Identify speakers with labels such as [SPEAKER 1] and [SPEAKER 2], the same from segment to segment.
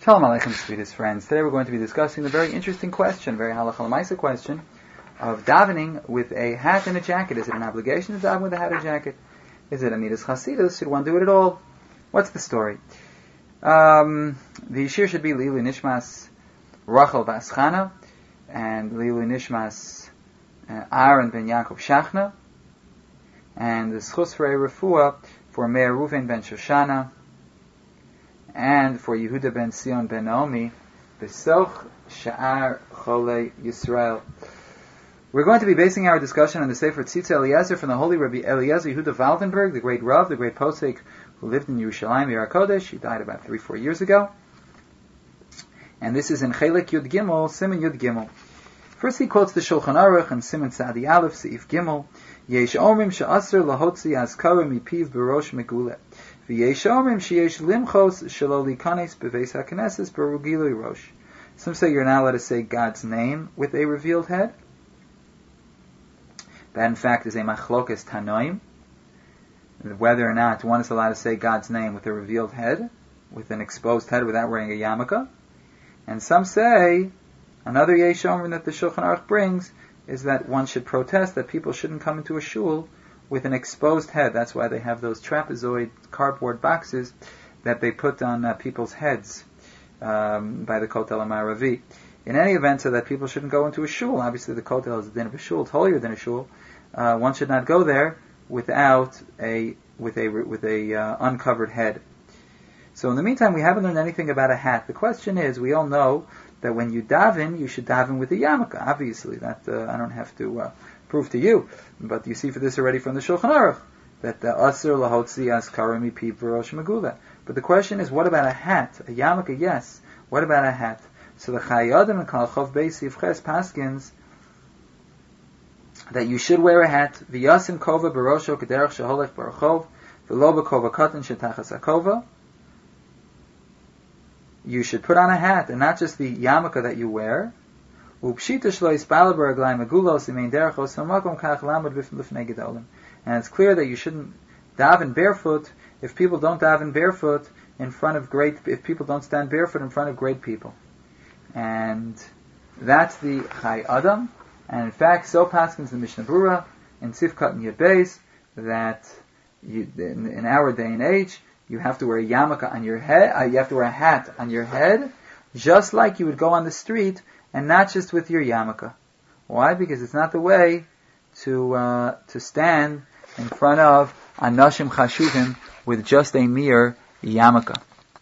[SPEAKER 1] Shalom Aleichem, sweetest friends. Today we're going to be discussing the very interesting question, very halacha l'maisa question, of davening with a hat and a jacket. Is it an obligation to daven with a hat or jacket? Is it a midas chasidus? Should one do it at all? What's the story? The shir should be Lilu Nishmas Rachel Bas Chana and Lilu Nishmas Aaron ben Yaakov Shachna, and the schus for a refuah for Meir Ruven ben Shoshana, and for Yehuda ben Sion ben Naomi, Besoch Sha'ar Chole Yisrael. We're going to be basing our discussion on the Sefer Tzitz Eliezer from the Holy Rabbi Eliezer Yehuda Waldenberg, the great Rav, the great posek, who lived in Yerushalayim, Yer HaKodesh. He died about 3-4 years ago. And this is in Chelek Yud Gimel, Siman Yud Gimel. First he quotes the Shulchan Aruch and Siman Tzadi Aleph, Seif Gimel, Yesh Omrim She'asr Lahotzi Azkara Mipiv Berosh Megule. V'yesh Omrim Sheyesh Limchos Shelo Likanes Beveis HaKnesses Berugilui Rosh. Some say you're not allowed to say God's name with a revealed head. That in fact is a machlokas tanoim, whether or not one is allowed to say God's name with a revealed head, with an exposed head without wearing a yarmulke. And some say, another yesh omrim that the Shulchan Aruch brings, is that one should protest that people shouldn't come into a shul with an exposed head. That's why they have those trapezoid cardboard boxes that they put on people's heads by the Kotel HaMaravi. In any event, so that people shouldn't go into a shul. Obviously, the Kotel is a din of a shul, it's holier than a shul. One should not go there without a uncovered head. So in the meantime, we haven't learned anything about a hat. The question is, we all know that when you daven, you should daven with a yarmulke. Obviously, that I don't have to prove to you, but you see for this already from the Shulchan Aruch that the asur lahotzi askara mipiv v'rosh megula. But the question is, what about a hat? A yarmulke, yes. What about a hat? So the Chayei Adam and Kal Chov Beis Yivches paskins that you should wear a hat. V'yasim kova barosho kederach sheholech barachov v'lo b'kova katan shetachas hakova. You should put on a hat, and not just the yarmulke that you wear. And it's clear that you shouldn't daven barefoot if people don't daven barefoot if people don't stand barefoot in front of great people. And that's the Chayei Adam. And in fact, so paskins the Mishnah Berurah in Sifkat and Yud Beis that in our day and age, you have to wear a yarmulke on your head. You have to wear a hat on your head, just like you would go on the street, and not just with your yarmulke. Why? Because it's not the way to stand in front of anashim chashuvim with just a mere yarmulke.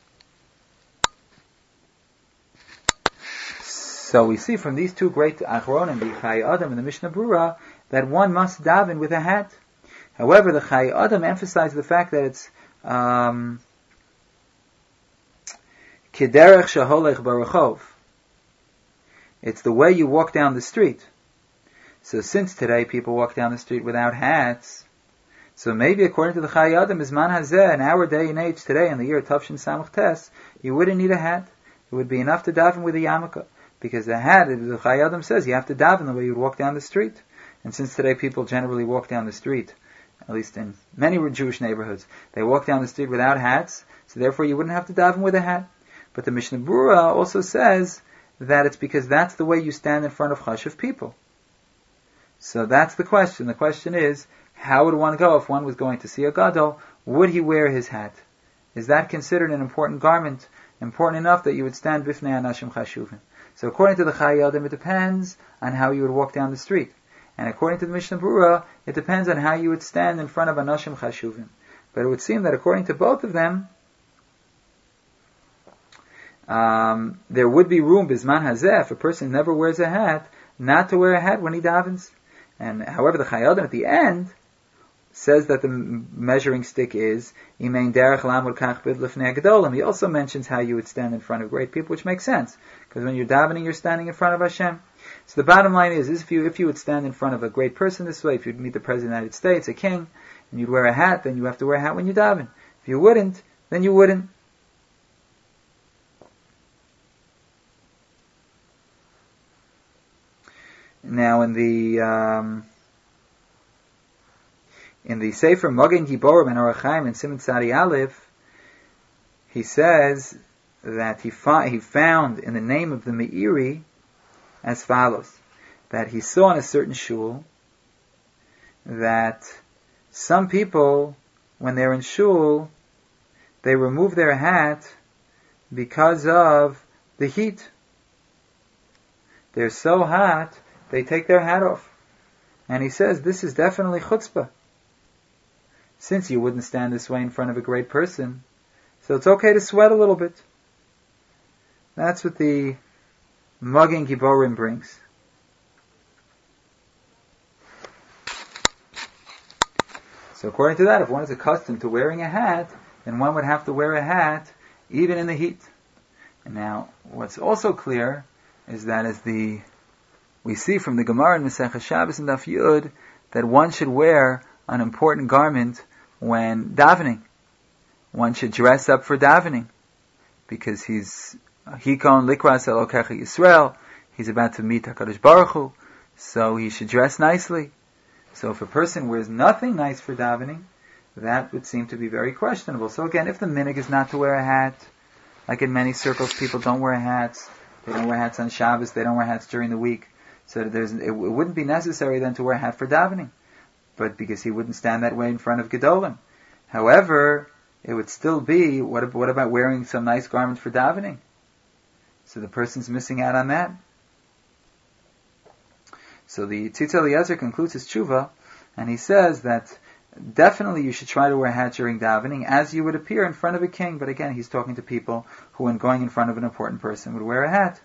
[SPEAKER 1] So we see from these two great achronim, the Chayei Adam and the Mishnah Berurah, that one must daven with a hat. However, the Chayei Adam emphasizes the fact that it's kederech sheholech barachov. It's the way you walk down the street. So since today people walk down the street without hats, so maybe according to the Chayei Adam, Zman Hazeh, in our day and age today, in the year Tavshin Samach Tes, you wouldn't need a hat. It would be enough to daven with a yarmulke. Because the hat, the Chayei Adam says, you have to daven the way you would walk down the street. And since today people generally walk down the street, at least in many Jewish neighborhoods, they walk down the street without hats, so therefore you wouldn't have to daven with a hat. But the Mishnah Berurah also says that it's because that's the way you stand in front of chashuv people. So that's the question. The question is, how would one go if one was going to see a gadol? Would he wear his hat? Is that considered an important garment, important enough that you would stand bifnei anashim chashuvim? So according to the Chayei Adam, it depends on how you would walk down the street. And according to the Mishnah Berurah, it depends on how you would stand in front of anashim chashuvim. But it would seem that according to both of them, there would be room, bizman hazeh, if a person never wears a hat, not to wear a hat when he davens. And however, the Chayei Adam at the end says that the measuring stick is imein derech lamud kach bid lifnei gedolim. He also mentions how you would stand in front of great people, which makes sense, because when you're davening, you're standing in front of Hashem. So the bottom line is if you would stand in front of a great person this way, if you'd meet the President of the United States, a king, and you'd wear a hat, then you have to wear a hat when you daven. If you wouldn't, then you wouldn't. Now in the Sefer Magen Giborim and Orach Chaim and Siman Tzadi Aleph, he says that he found in the name of the Meiri as follows: that he saw in a certain shul that some people, when they're in shul, they remove their hat because of the heat. They're so hot, they take their hat off. And he says, this is definitely chutzpah. Since you wouldn't stand this way in front of a great person, so it's okay to sweat a little bit. That's what the Magen Giborim brings. So according to that, if one is accustomed to wearing a hat, then one would have to wear a hat even in the heat. And now, what's also clear is that we see from the Gemara in Masechah Shabbos and Daf Yud that one should wear an important garment when davening. One should dress up for davening because he's Hikon Likras Elokecha Yisrael. He's about to meet HaKadosh Baruch Hu, so he should dress nicely. So if a person wears nothing nice for davening, that would seem to be very questionable. So again, if the minhag is not to wear a hat, like in many circles, people don't wear hats. They don't wear hats on Shabbos. They don't wear hats during the week. So it wouldn't be necessary then to wear a hat for davening, but because he wouldn't stand that way in front of Gedolim. However, it would still be, what about wearing some nice garment for davening? So the person's missing out on that. So the Tzitz Eliezer concludes his tshuva, and he says that definitely you should try to wear a hat during davening as you would appear in front of a king. But again, he's talking to people who, when going in front of an important person, would wear a hat.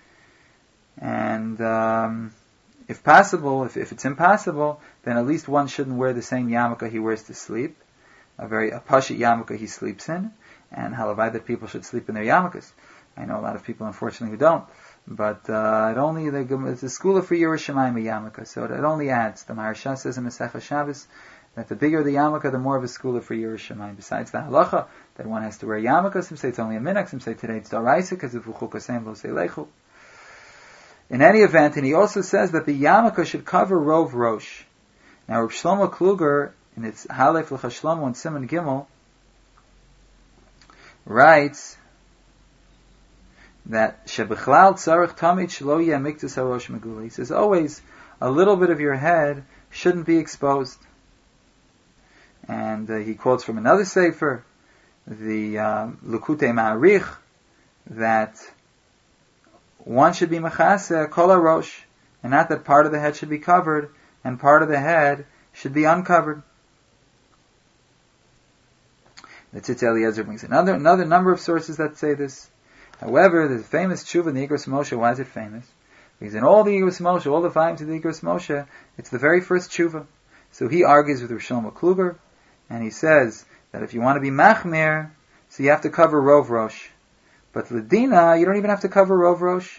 [SPEAKER 1] And if possible, if it's impossible, then at least one shouldn't wear the same yarmulke he wears to sleep, a pashut yarmulke he sleeps in, and halavai that people should sleep in their yarmulkes. I know a lot of people, unfortunately, who don't. But it's a skula for Yerushalayim yarmulke, so it only adds. The Maharsha says in Masechah Shabbos that the bigger the yarmulke, the more of a skula for Yerushalayim. Besides the halacha that one has to wear yarmulke, some say it's only a minhag, some say today it's daraisa because of v'chuk kasem lo seilechu. In any event, and he also says that the yarmulke should cover rov rosh. Now, Reb Shlomo Kluger in its Halef L'Chashlomo and Simon Gimel writes that Shebichlal tzarich tamid shelo yeh miktus harosh megula. He says always a little bit of your head shouldn't be exposed. And he quotes from another sefer, the Likutei Ma'arich, that one should be mechaseh kol harosh, and not that part of the head should be covered and part of the head should be uncovered. The Tzitz Eliezer brings another number of sources that say this. However, there's a famous tshuva in the Igros Moshe. Why is it famous? Because in all the Igros Moshe, all the volumes of the Igros Moshe, it's the very first tshuva. So he argues with Reb Shlomo Kluger, and he says that if you want to be machmir, so you have to cover rov rosh. But Ladina, you don't even have to cover rov rosh.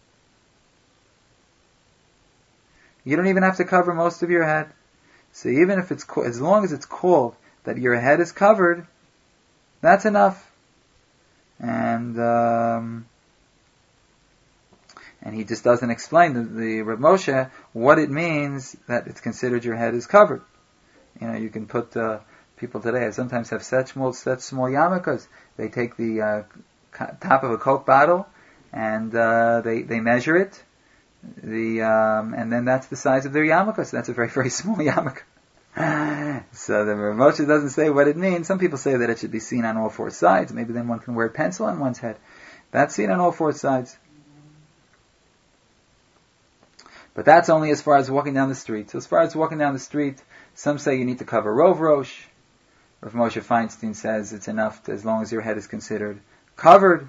[SPEAKER 1] You don't even have to cover most of your head. So even if it's, as long as it's called that your head is covered, that's enough. And he just doesn't explain the Reb Moshe what it means that it's considered your head is covered. You know, you can put people today sometimes have such small yarmulkes. They take the top of a Coke bottle and they measure it. And then that's the size of their yarmulke. So that's a very, very small yarmulke. So the Rav Moshe doesn't say what it means. Some people say that it should be seen on all four sides. Maybe then one can wear a pencil on one's head. That's seen on all four sides. But that's only as far as walking down the street. So as far as walking down the street, some say you need to cover rov rosh. Rav Moshe Feinstein says it's enough as long as your head is considered covered.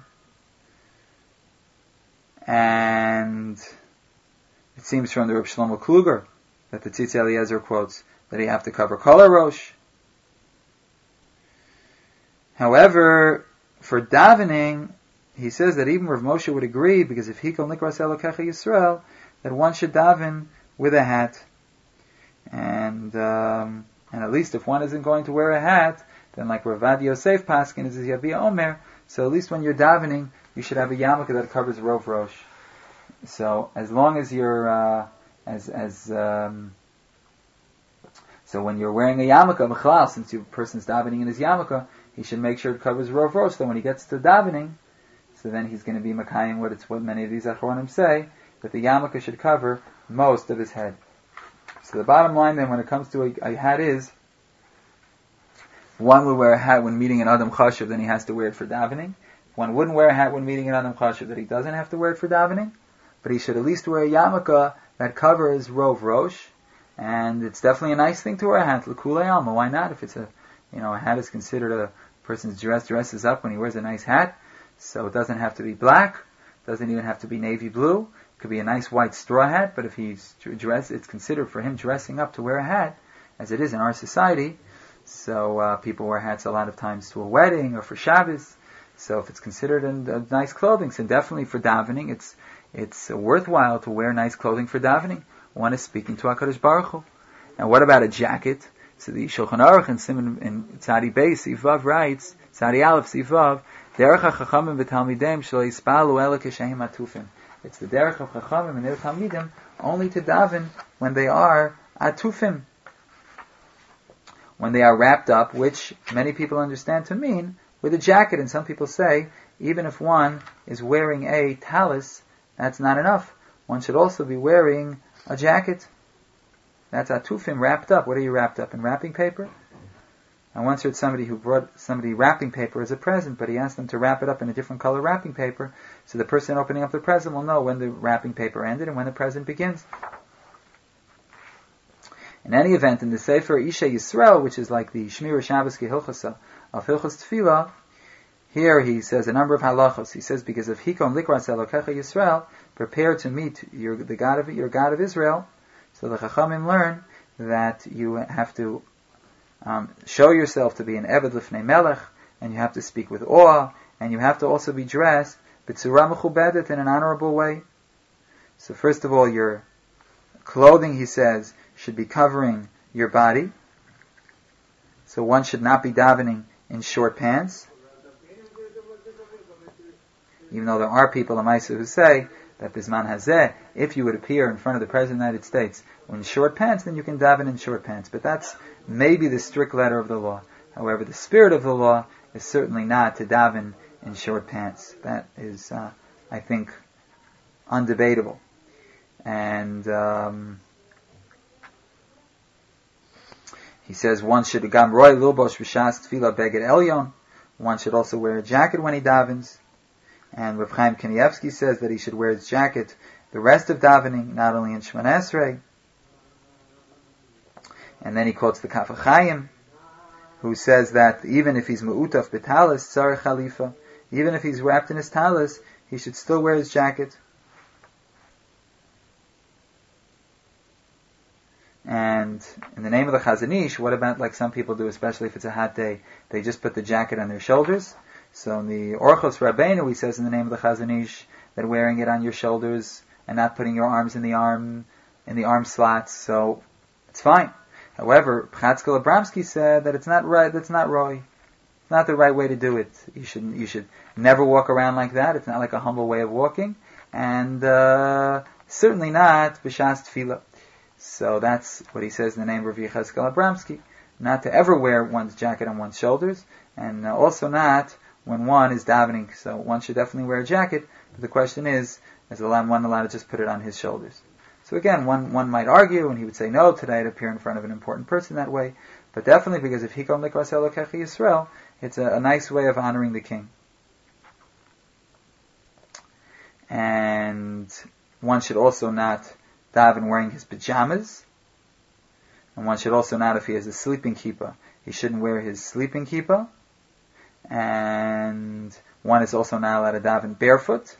[SPEAKER 1] And it seems from the Reb Shlomo Kluger that the Tzitz Eliezer quotes that you have to cover kol harosh. However, for davening, he says that even Rav Moshe would agree, because if Hikol Nikras Elokecha Yisrael, that one should daven with a hat. And at least if one isn't going to wear a hat, then like Ravad Yosef Paskin is Yavia Omer, so at least when you're davening, you should have a yarmulke that covers rov rosh. So as long as you're so when you're wearing a yarmulke, mechlal, since your person's davening in his yarmulke, he should make sure it covers rov rosh. So when he gets to davening, so then he's going to be Makayim what many of these Achronim say, that the yarmulke should cover most of his head. So the bottom line then when it comes to a hat is, one would wear a hat when meeting an Adam Chashuv, then he has to wear it for davening. One wouldn't wear a hat when meeting an Adam Chashuv, that he doesn't have to wear it for davening, but he should at least wear a yarmulke that covers Rov Rosh, and it's definitely a nice thing to wear a hat, L'kulei Alma. Why not? If it's a hat is considered a person's dresses up when he wears a nice hat, so it doesn't have to be black, doesn't even have to be navy blue, it could be a nice white straw hat, but if he's dressed, it's considered for him dressing up to wear a hat, as it is in our society. So people wear hats a lot of times to a wedding or for Shabbos. So if it's considered nice clothing, so definitely for davening, it's worthwhile to wear nice clothing for davening. One is speaking to HaKadosh Baruch Hu. And what about a jacket? So the Shulchan Aruch in Simon in Tzadi Beis Sivav writes, Tzadi Aleph Sivav, Derech HaChachamim v'Talmidim shelo yispalu ela k'sheim atufim. It's the derech of Chachamim and their Talmidim only to daven when they are atufim, when they are wrapped up, which many people understand to mean with a jacket. And some people say, even if one is wearing a talis, that's not enough. One should also be wearing a jacket. That's atufim, wrapped up. What are you wrapped up in? Wrapping paper? I once heard somebody who brought somebody wrapping paper as a present, but he asked them to wrap it up in a different color wrapping paper, so the person opening up the present will know when the wrapping paper ended and when the present begins. In any event, in the Sefer Isha Yisrael, which is like the Shmira Shabbos Kehilchasa of Hilchas Tefillah, here he says a number of halachos. He says, because of Hikom Likras Elokecha Yisrael, prepare to meet your God of Israel. So the Chachamim learn that you have to show yourself to be an Eved Lifnei Melech, and you have to speak with awe, and you have to also be dressed b'tzura mechubedet, in an honorable way. So first of all, your clothing, he says, should be covering your body. So one should not be davening in short pants. Even though there are people in Maisa who say that Bisman Hazeh, if you would appear in front of the President of the United States in short pants, then you can daven in short pants. But that's maybe the strict letter of the law. However, the spirit of the law is certainly not to daven in short pants. That is, I think, undebatable. And he says one should gam roy lilbosh b'shas tefillah beged elyon. One should also wear a jacket when he davens. And Rav Chaim Kanievsky says that he should wear his jacket the rest of davening, not only in Shemon Esrei. And then he quotes the Kaf HaChaim, who says that even if he's me'utaf b'talis tzarech chalifa, even if he's wrapped in his talis, he should still wear his jacket. And in the name of the Chazon Ish, what about like some people do, especially if it's a hot day, they just put the jacket on their shoulders? So in the Orchos Rabbeinu, he says in the name of the Chazon Ish that wearing it on your shoulders and not putting your arms in the arm slots, so it's fine. However, Chatzkel Abramsky said that it's not right. That's not right. It's not the right way to do it. You should never walk around like that. It's not like a humble way of walking, and certainly not b'shas tefillah. So that's what he says in the name of Chatzkel Abramsky. Not to ever wear one's jacket on one's shoulders, and also not when one is davening. So one should definitely wear a jacket, but the question is one allowed to just put it on his shoulders? So again, one might argue, and he would say, no, today I'd appear in front of an important person that way, but definitely because of Hikom Likras Elokecha Yisrael, it's a nice way of honoring the king. And one should also not daven wearing his pajamas, and one should also not, if he has a sleeping kippah, he shouldn't wear his sleeping kippah, and one is also not allowed to daven barefoot.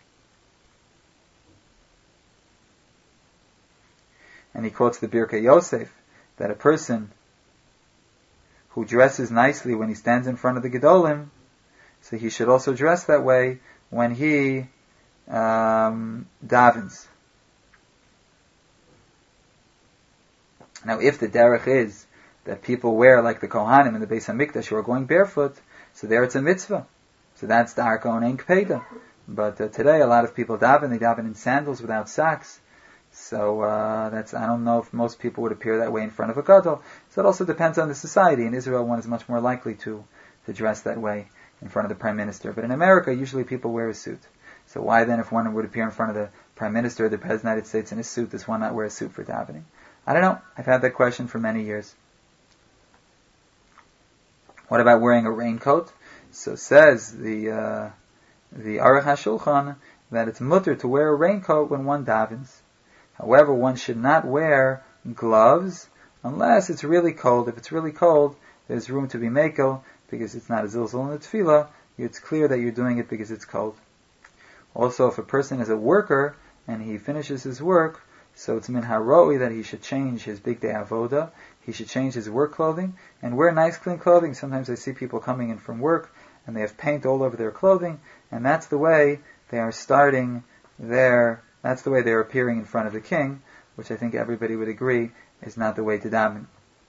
[SPEAKER 1] And he quotes the Birkei Yosef, that a person who dresses nicely when he stands in front of the Gedolim, so he should also dress that way when he davens. Now, if the derech is that people wear like the Kohanim in the Beis HaMikdash who are going barefoot, so there it's a mitzvah. So that's Darko and Ein Kpeda. But today a lot of people daven, they daven in sandals without socks. So I don't know if most people would appear that way in front of a gadol. So it also depends on the society. In Israel, one is much more likely to dress that way. in front of the Prime Minister. But in America, usually people wear a suit. So why then, if one would appear in front of the Prime Minister or the President of the United States in a suit, does one not wear a suit for davening? I don't know. I've had that question for many years. What about wearing a raincoat? So says the Aruch HaShulchan that it's mutter to wear a raincoat when one davens. However, one should not wear gloves unless it's really cold. If it's really cold, there's room to be mekel because it's not a zilzal in the tefillah. It's clear that you're doing it because it's cold. Also, if a person is a worker and he finishes his work, so it's min haroi that he should change his big day avoda. He should change his work clothing and wear nice clean clothing. Sometimes I see people coming in from work and they have paint all over their clothing, and that's the way they are that's the way they're appearing in front of the king, which I think everybody would agree is not the way to daven.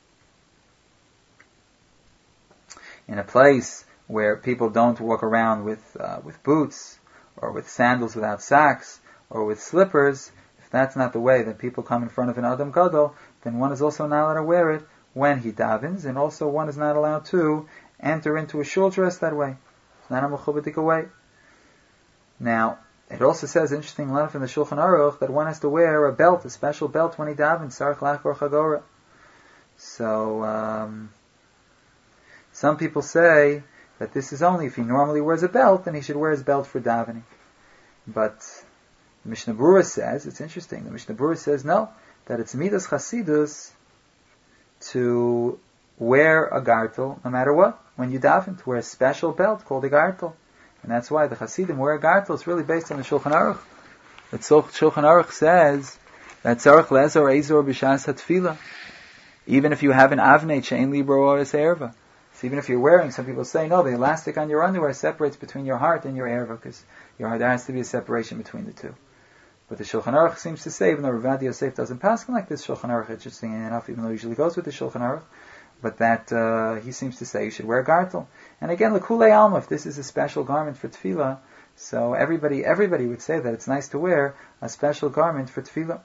[SPEAKER 1] In a place where people don't walk around with boots, or with sandals without socks, or with slippers, if that's not the way that people come in front of an Adam Gadol, then one is also not allowed to wear it when he davens, and also one is not allowed to enter into a shul dress that way. It's not a mechubadik way. Now, it also says, interesting line from the Shulchan Aruch, that one has to wear a belt, a special belt when he davens, sarach lachor chagora. So, some people say that this is only if he normally wears a belt, then he should wear his belt for davening. But the Mishnah Berurah says, it's interesting, the Mishnah Berurah says no, that it's midas chasidus to wear a gartel no matter what. When you daven, to wear a special belt called a gartel. And that's why the Hasidim wear a gartel. It's really based on the Shulchan Aruch. The Shulchan Aruch says that tzarich lezor eizor b'shas hatfila. Even if you have an avnei she'ein libro or erva. So even if you're wearing, some people say, no, the elastic on your underwear separates between your heart and your erva, because there has to be a separation between the two. But the Shulchan Aruch seems to say, even though Rav Yosef doesn't pass like this Shulchan Aruch, interesting enough, even though he usually goes with the Shulchan Aruch, but that he seems to say you should wear a gartel. And again, l'kulei alma, if this is a special garment for tefillah, so everybody would say that it's nice to wear a special garment for tefillah.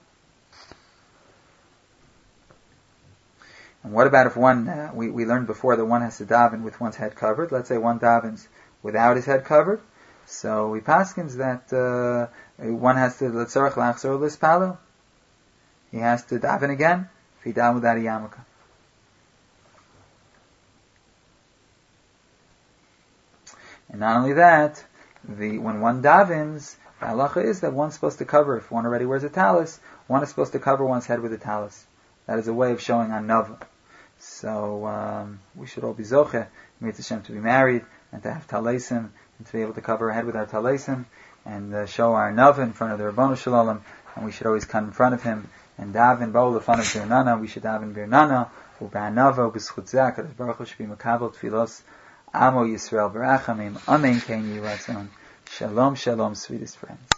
[SPEAKER 1] And what about if one, we learned before that one has to daven with one's head covered. Let's say one davens without his head covered. So we paskins that one has to l'tzarech lachzor l'spalo. He has to daven again if he daven without a yarmulke. And not only that, when one davens, the halacha is that one's supposed to cover. If one already wears a talis, one is supposed to cover one's head with a talis. That is a way of showing anava. So we should all be zoche, Mitzvah Hashem, to be married and to have talesim and to be able to cover our head with our talesim and show our anava in front of the Rabbanu Shalom. And we should always come in front of him and daven ba'ol lefanav birnana. We should daven birnana u'ba'anava u'b'schut zeh. HaKadosh Baruch Hu should be makabel tfilos Amo Yisrael Barachamim. Amen. Ken Yiratzon. Shalom, shalom, sweetest friends.